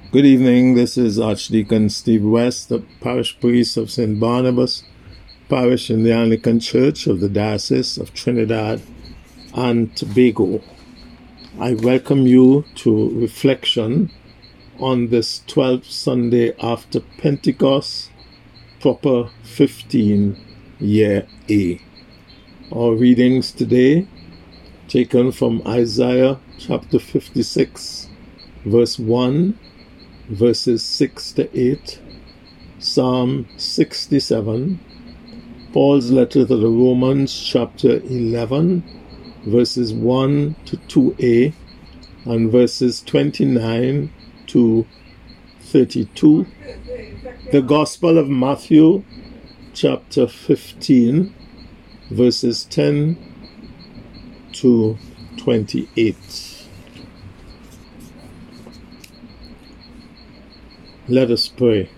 Good evening. This is Archdeacon Steve West, the parish priest of St. Barnabas Parish in the Anglican Church of the Diocese of Trinidad and Tobago. I welcome you to reflection on this 12th Sunday after Pentecost, proper 15 year A. Our readings today taken from Isaiah chapter 56, verse 1, verses 6 to 8, Psalm 67, Paul's letter to the Romans chapter 11, verses 1 to 2a, and verses 29 to 32, the Gospel of Matthew chapter 15, verses 10 to 28. Let us pray.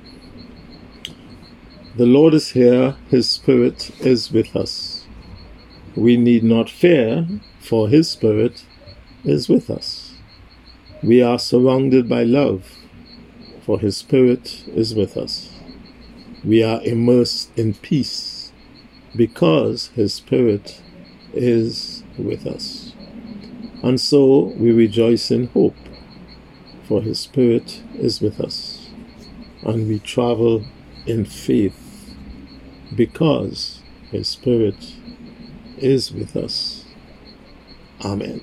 The Lord is here, His Spirit is with us. We need not fear, for His Spirit is with us. We are surrounded by love, for His Spirit is with us. We are immersed in peace, because His Spirit is with us. And so we rejoice in hope, for His Spirit is with us. And we travel in faith, because His Spirit is with us. Amen.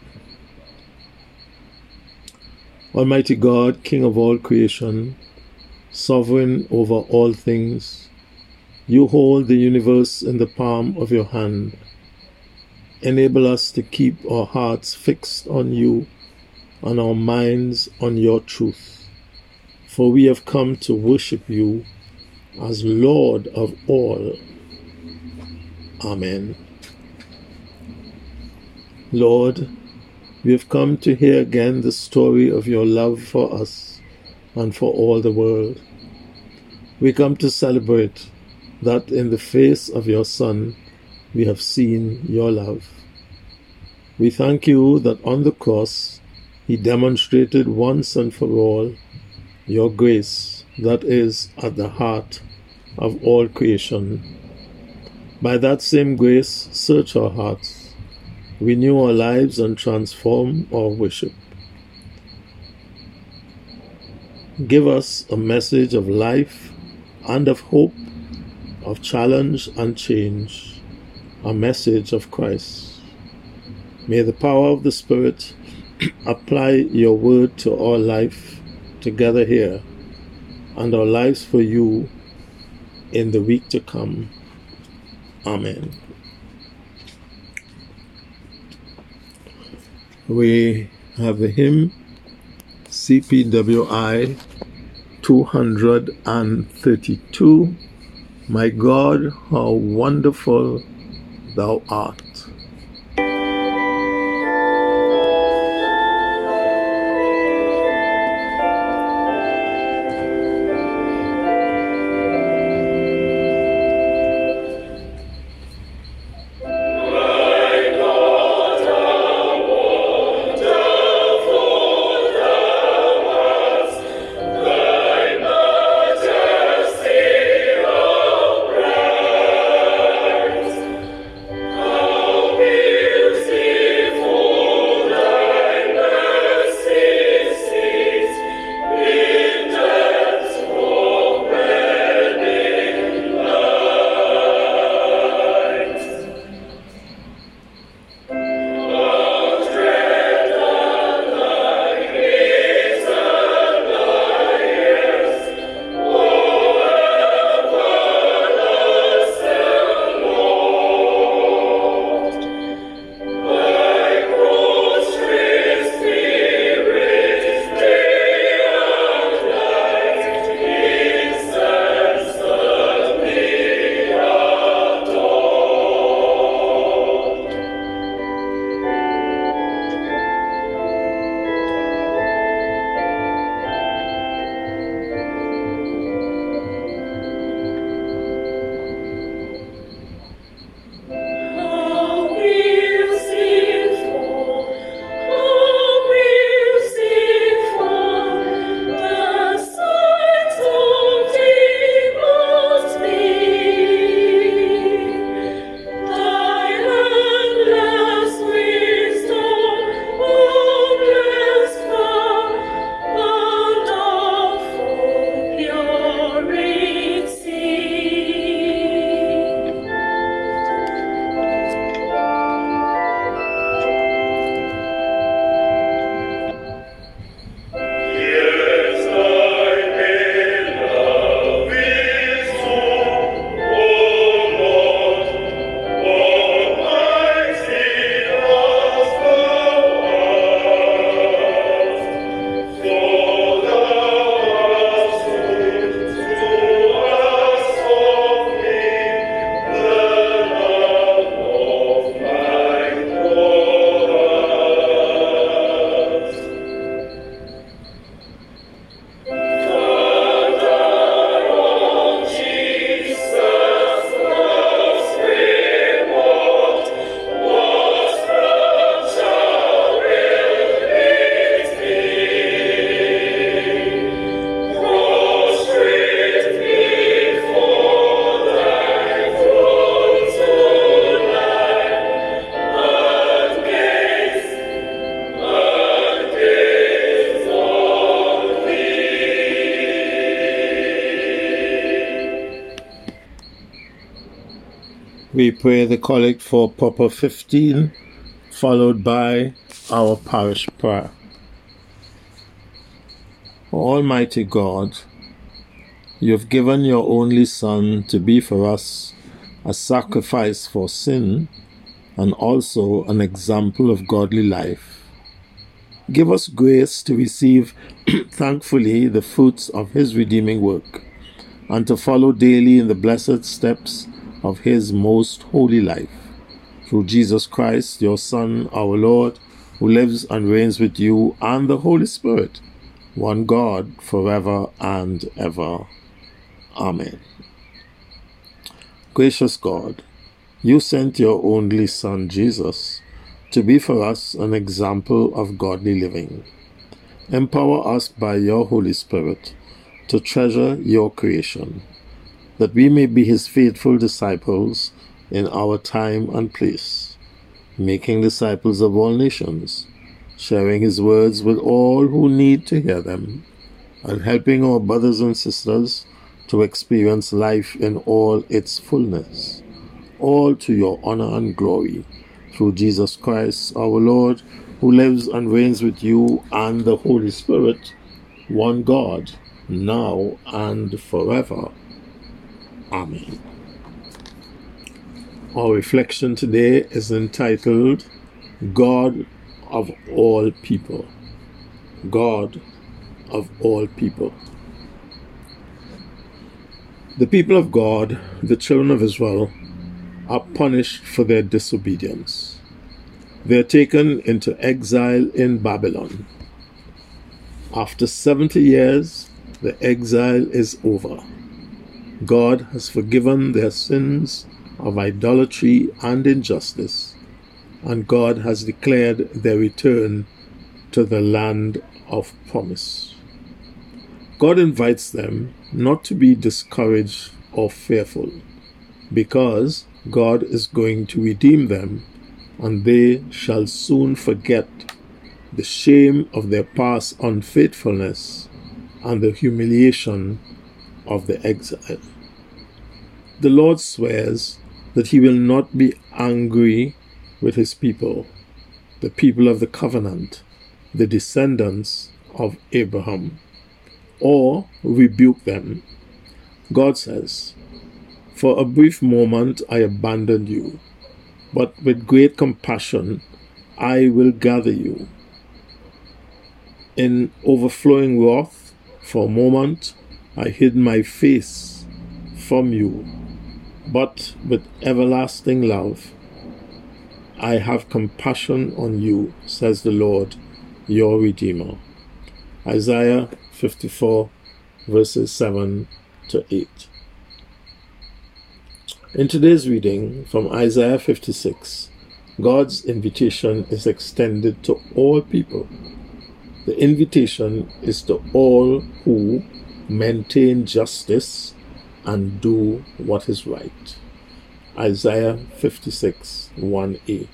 Almighty God, King of all creation, sovereign over all things, you hold the universe in the palm of your hand. Enable us to keep our hearts fixed on you and our minds on your truth. For we have come to worship you as Lord of all. Amen. Lord, we have come to hear again the story of your love for us and for all the world. We come to celebrate that in the face of your Son, we have seen your love. We thank you that on the cross, He demonstrated once and for all your grace that is at the heart of all creation. By that same grace, search our hearts, renew our lives, and transform our worship. Give us a message of life and of hope, of challenge and change, a message of Christ. May the power of the Spirit apply your word to our life together here, and our lives for you in the week to come. Amen. We have the hymn CPWI 232, My God, how wonderful thou art. Oh We pray the collect for Proper 15, followed by our parish prayer. Almighty God, you have given your only Son to be for us a sacrifice for sin and also an example of godly life. Give us grace to receive thankfully the fruits of his redeeming work and to follow daily in the blessed steps of his most holy life. Through Jesus Christ, your Son, our Lord, who lives and reigns with you and the Holy Spirit, one God, forever and ever. Amen. Gracious God, you sent your only Son, Jesus, to be for us an example of godly living. Empower us by your Holy Spirit to treasure your creation, that we may be his faithful disciples in our time and place, making disciples of all nations, sharing his words with all who need to hear them, and helping our brothers and sisters to experience life in all its fullness, all to your honor and glory, through Jesus Christ our Lord, who lives and reigns with you and the Holy Spirit, one God, now and forever. Amen. Our reflection today is entitled, God of all people. God of all people. The people of God, the children of Israel, are punished for their disobedience. They are taken into exile in Babylon. After 70 years, the exile is over. God has forgiven their sins of idolatry and injustice, and God has declared their return to the land of promise. God invites them not to be discouraged or fearful, because God is going to redeem them, and they shall soon forget the shame of their past unfaithfulness and the humiliation of the exile. The Lord swears that he will not be angry with his people, the people of the covenant, the descendants of Abraham, or rebuke them. God says, "For a brief moment I abandoned you, but with great compassion I will gather you. In overflowing wrath, for a moment I hid my face from you, but with everlasting love I have compassion on you, says the Lord, your Redeemer." Isaiah 54, verses 7 to 8. In today's reading from Isaiah 56, God's invitation is extended to all people. The invitation is to all who maintain justice and do what is right. Isaiah 56, 1a.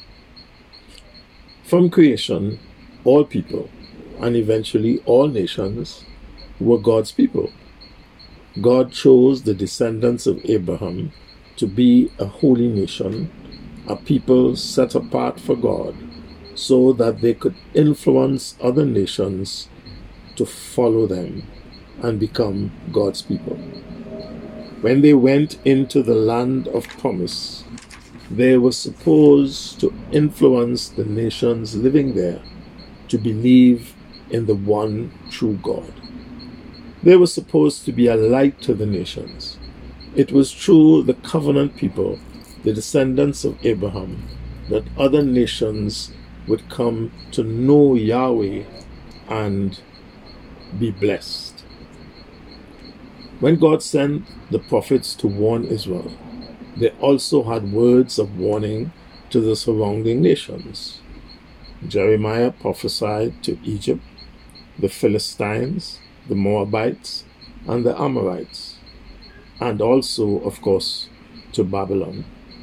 From creation, all people, and eventually all nations, were God's people. God chose the descendants of Abraham to be a holy nation, a people set apart for God, so that they could influence other nations to follow them and become God's people. When they went into the land of promise, they were supposed to influence the nations living there to believe in the one true God. They were supposed to be a light to the nations. It was through the covenant people, the descendants of Abraham, that other nations would come to know Yahweh and be blessed. When God sent the prophets to warn Israel, they also had words of warning to the surrounding nations. Jeremiah prophesied to Egypt, the Philistines, the Moabites, and the Amorites, and also, of course, to Babylon.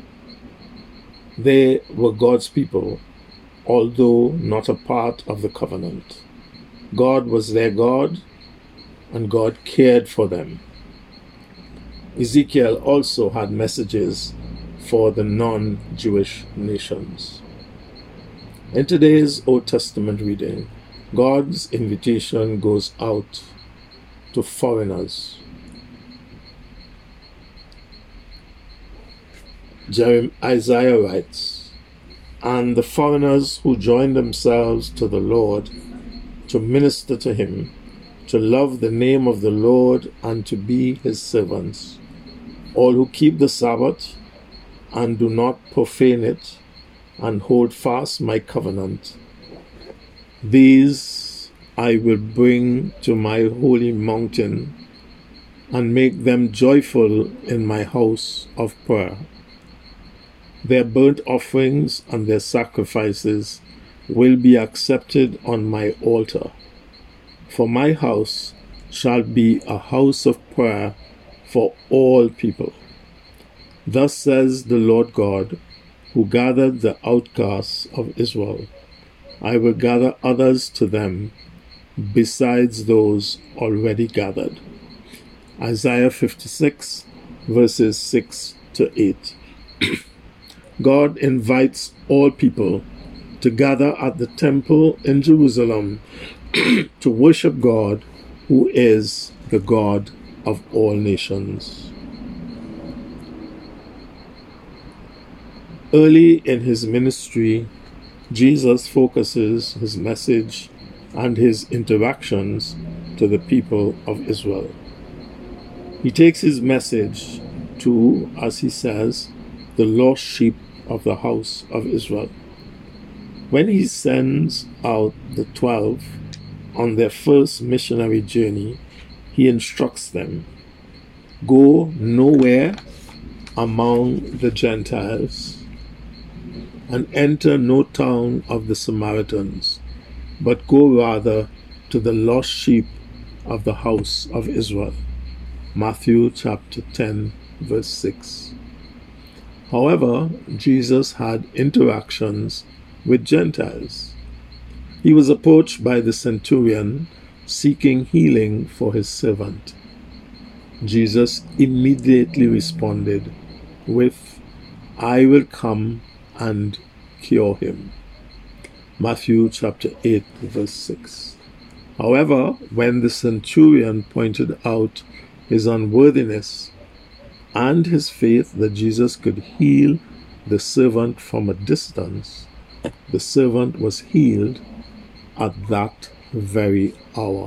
They were God's people, although not a part of the covenant. God was their God, and God cared for them. Ezekiel also had messages for the non-Jewish nations. In today's Old Testament reading, God's invitation goes out to foreigners. Isaiah writes, "And the foreigners who join themselves to the Lord to minister to him, to love the name of the Lord and to be his servants, all who keep the Sabbath and do not profane it, and hold fast my covenant. These I will bring to my holy mountain, and make them joyful in my house of prayer. Their burnt offerings and their sacrifices will be accepted on my altar. For my house shall be a house of prayer for all people. Thus says the Lord God, who gathered the outcasts of Israel. I will gather others to them besides those already gathered." Isaiah 56, verses 6 to 8. God invites all people to gather at the temple in Jerusalem to worship God, who is the God of all nations. Early in his ministry, Jesus focuses his message and his interactions to the people of Israel. He takes his message to, as he says, the lost sheep of the house of Israel. When he sends out the 12 on their first missionary journey, he instructs them, "Go nowhere among the Gentiles, and enter no town of the Samaritans, but go rather to the lost sheep of the house of Israel." Matthew chapter 10, verse 6. However, Jesus had interactions with Gentiles. He was approached by the centurion seeking healing for his servant. Jesus immediately responded with, "I will come and cure him." Matthew chapter 8, verse 6. However, when the centurion pointed out his unworthiness and his faith that Jesus could heal the servant from a distance, the servant was healed at that very hour.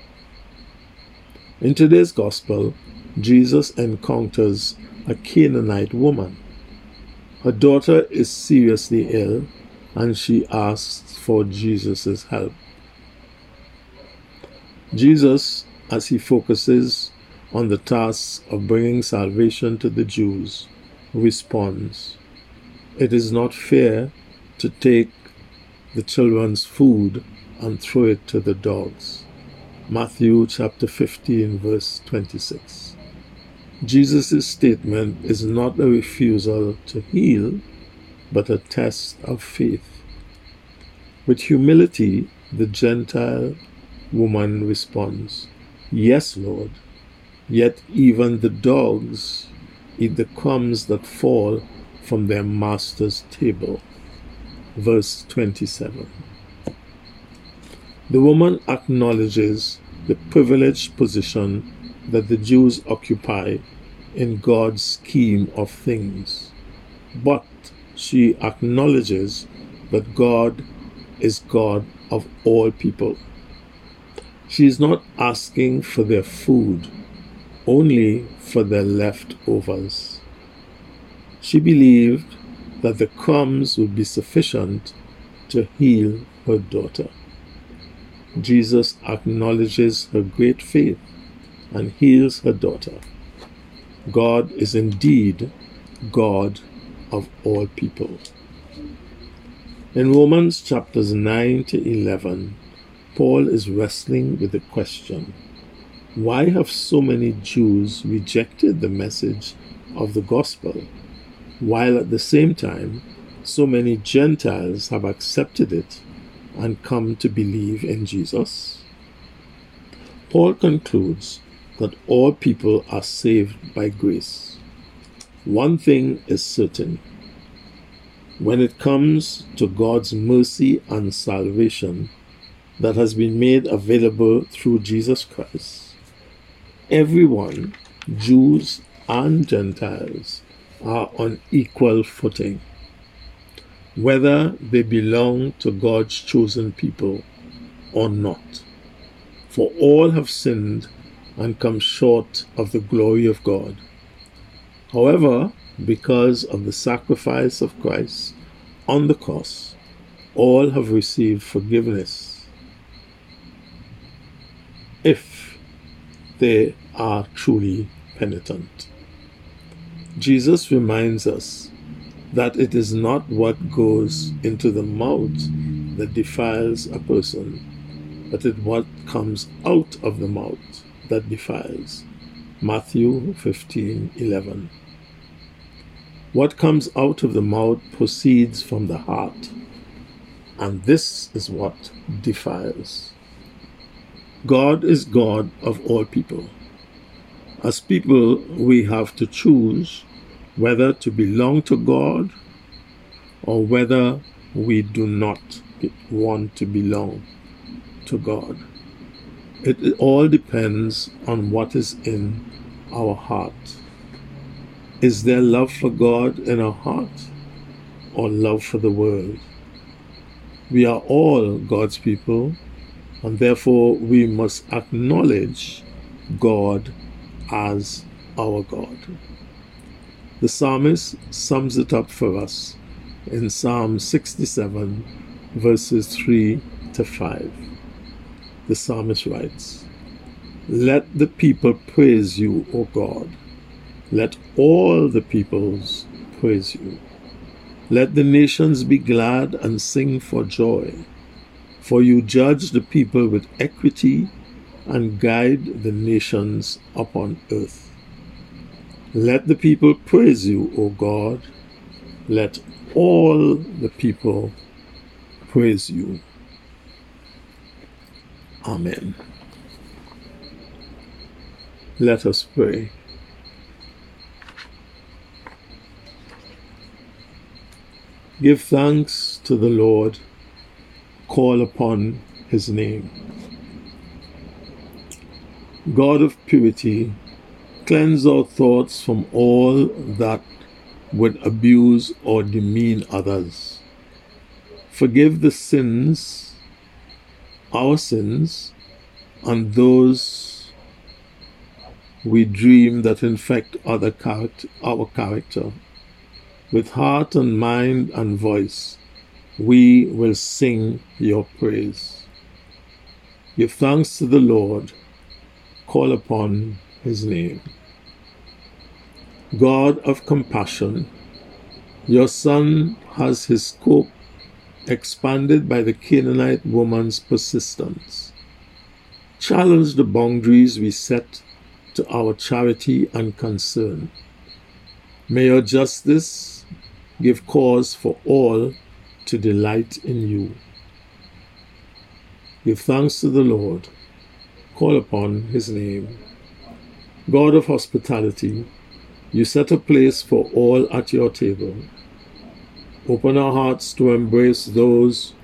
In today's gospel, Jesus encounters a Canaanite woman. Her daughter is seriously ill, and she asks for Jesus' help. Jesus, as he focuses on the task of bringing salvation to the Jews, responds, "It is not fair to take the children's food and throw it to the dogs." Matthew chapter 15, verse 26. Jesus' statement is not a refusal to heal, but a test of faith. With humility, the Gentile woman responds, "Yes, Lord, yet even the dogs eat the crumbs that fall from their master's table." Verse 27. The woman acknowledges the privileged position that the Jews occupy in God's scheme of things, but she acknowledges that God is God of all people. She is not asking for their food, only for their leftovers. She believed that the crumbs would be sufficient to heal her daughter. Jesus acknowledges her great faith and heals her daughter. God is indeed God of all people. In Romans chapters 9 to 11, Paul is wrestling with the question, why have so many Jews rejected the message of the gospel, while at the same time so many Gentiles have accepted it and come to believe in Jesus? Paul concludes that all people are saved by grace. One thing is certain. When it comes to God's mercy and salvation that has been made available through Jesus Christ, everyone, Jews and Gentiles, are on equal footing, whether they belong to God's chosen people or not. For all have sinned and come short of the glory of God. However, because of the sacrifice of Christ on the cross, all have received forgiveness if they are truly penitent. Jesus reminds us that it is not what goes into the mouth that defiles a person, but it what comes out of the mouth that defiles. Matthew 15:11. What comes out of the mouth proceeds from the heart, and this is what defiles. God is God of all people. As people, we have to choose whether to belong to God or whether we do not want to belong to God. It all depends on what is in our heart. Is there love for God in our heart or love for the world? We are all God's people, and therefore we must acknowledge God as our God. The psalmist sums it up for us in Psalm 67, verses 3 to 5. The psalmist writes, "Let the people praise you, O God. Let all the peoples praise you. Let the nations be glad and sing for joy. For you judge the people with equity and guide the nations upon earth. Let the people praise you, O God. Let all the people praise you." Amen. Let us pray. Give thanks to the Lord. Call upon his name. God of purity, cleanse our thoughts from all that would abuse or demean others. Forgive the sins, our sins, and those we dream that infect our character. With heart and mind and voice, we will sing your praise. Give thanks to the Lord. Call upon his name. God of compassion, your Son has his scope expanded by the Canaanite woman's persistence. Challenge the boundaries we set to our charity and concern. May your justice give cause for all to delight in you. Give thanks to the Lord. Call upon his name. God of hospitality, you set a place for all at your table. Open our hearts to embrace those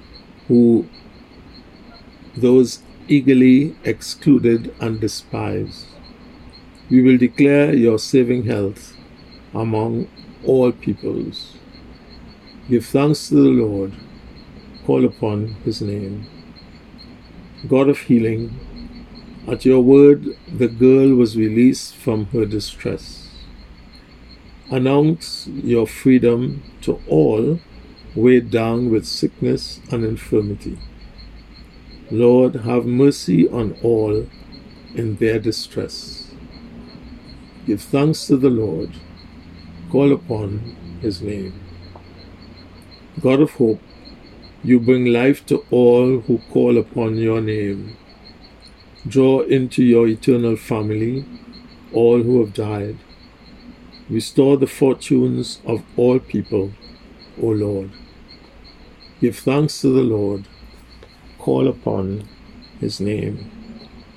eagerly excluded and despised. We will declare your saving health among all peoples. Give thanks to the Lord. Call upon his name. God of healing, at your word the girl was released from her distress. Announce your freedom to all weighed down with sickness and infirmity. Lord, have mercy on all in their distress. Give thanks to the Lord. Call upon his name. God of hope, you bring life to all who call upon your name. Draw into your eternal family all who have died. Restore the fortunes of all people, O Lord. Give thanks to the Lord. Call upon his name.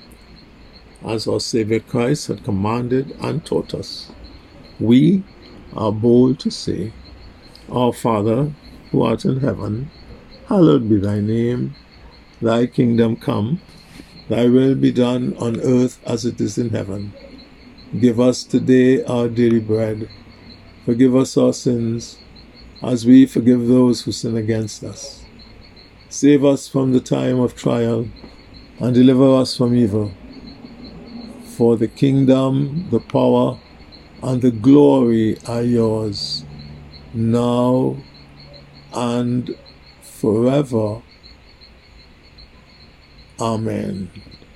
As our Savior Christ had commanded and taught us, we, are bold to say, Our Father, who art in heaven, hallowed be thy name. Thy kingdom come, thy will be done on earth as it is in heaven. Give us today our daily bread. Forgive us our sins, as we forgive those who sin against us. Save us from the time of trial, and deliver us from evil. For the kingdom, the power, and the glory are yours, now and forever. Amen.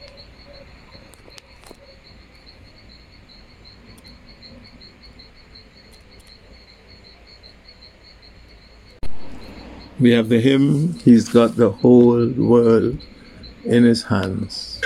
We have the hymn, He's Got the Whole World in His Hands.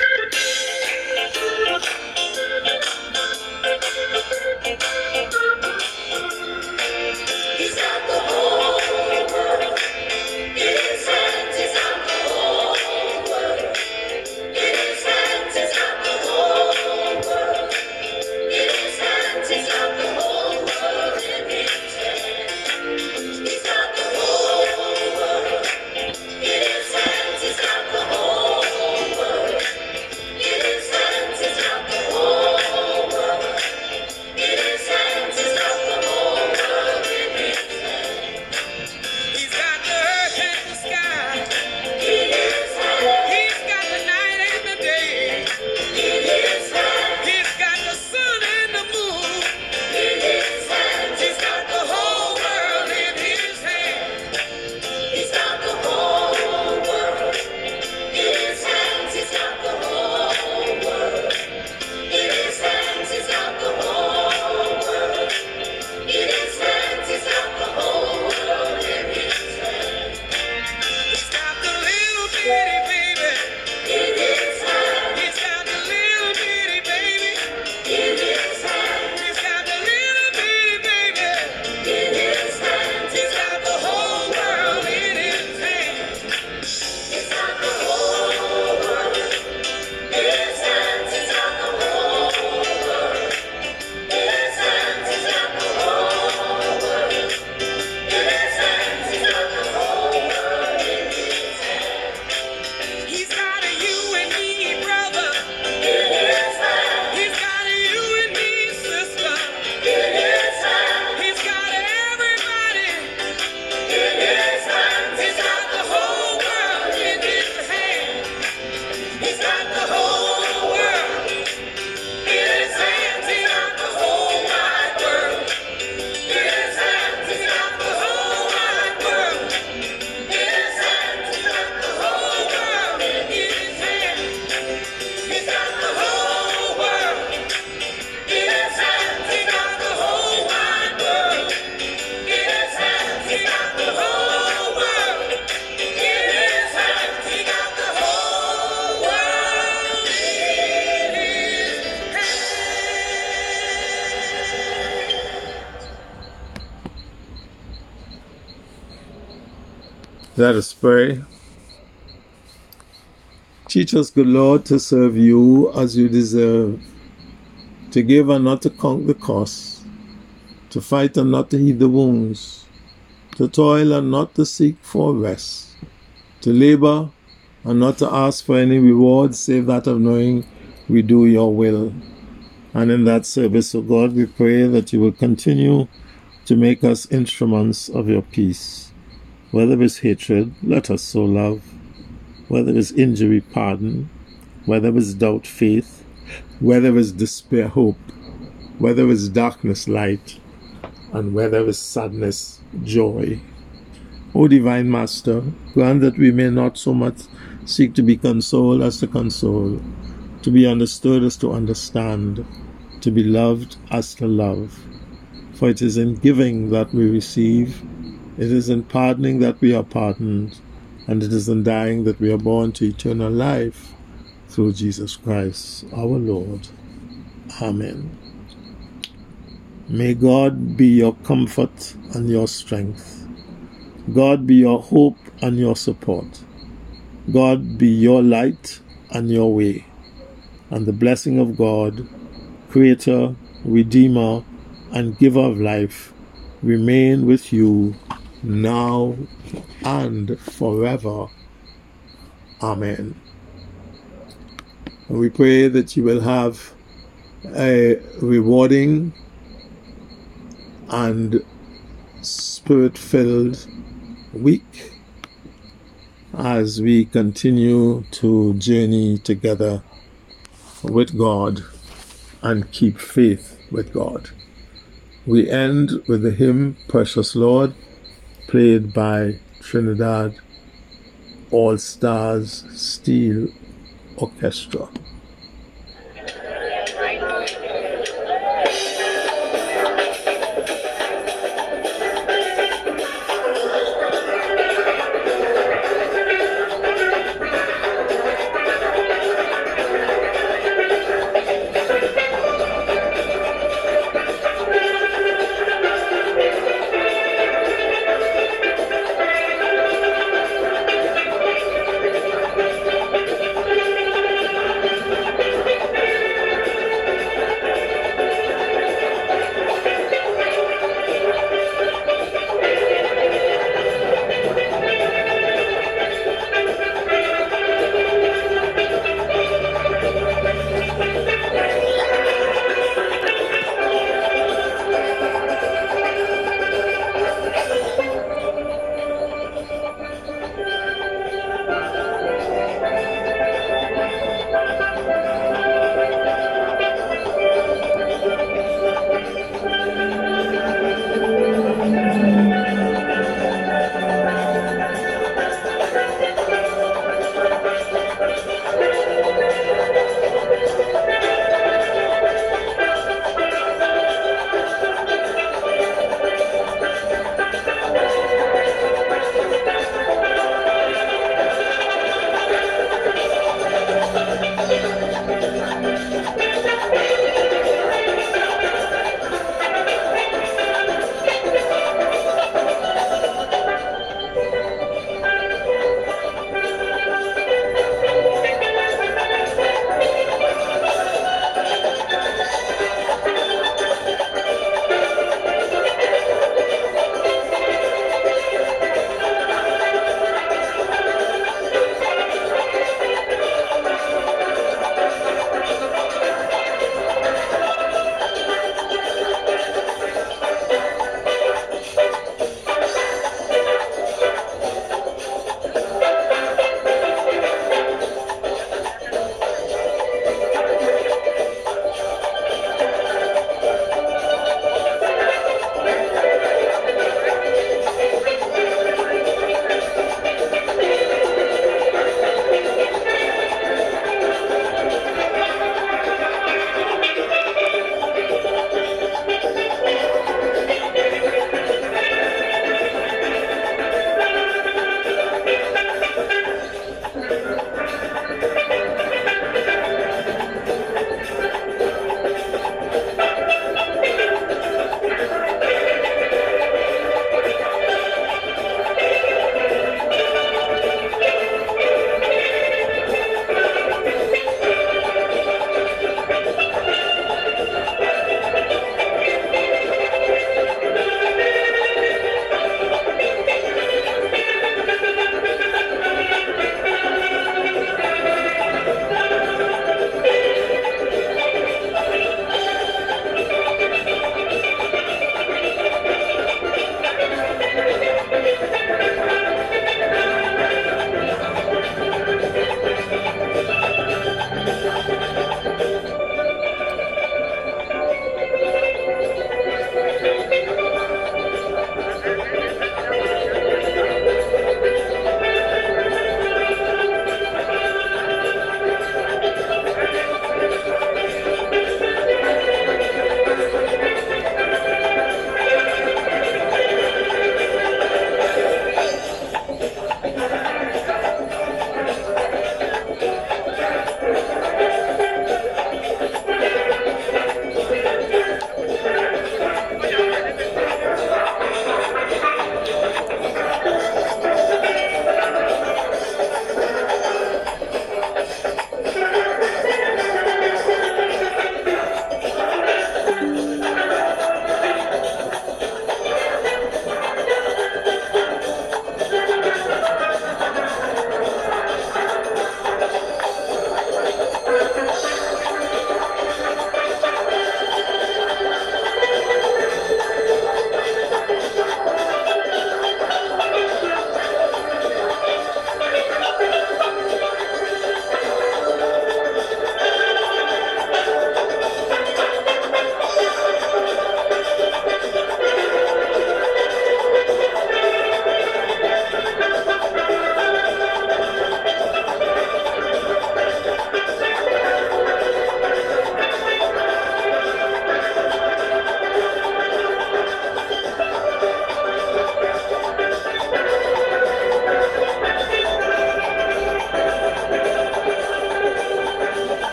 Let us pray. Teach us, good Lord, to serve you as you deserve, to give and not to count the cost, to fight and not to heed the wounds, to toil and not to seek for rest, to labor and not to ask for any reward save that of knowing we do your will. And in that service, O God, we pray that you will continue to make us instruments of your peace. Whether it's hatred, let us sow love. Whether it's injury, pardon. Whether it's doubt, faith. Whether it's despair, hope. Whether it's darkness, light. And whether it's sadness, joy. O Divine Master, grant that we may not so much seek to be consoled as to console, to be understood as to understand, to be loved as to love. For it is in giving that we receive, it is in pardoning that we are pardoned, and it is in dying that we are born to eternal life, through Jesus Christ our Lord. Amen. May God be your comfort and your strength. God be your hope and your support. God be your light and your way. And the blessing of God, Creator, Redeemer, and Giver of life, remain with you now and forever. Amen. And we pray that you will have a rewarding and spirit-filled week as we continue to journey together with God and keep faith with God. We end with the hymn Precious Lord, played by Trinidad All Stars Steel Orchestra.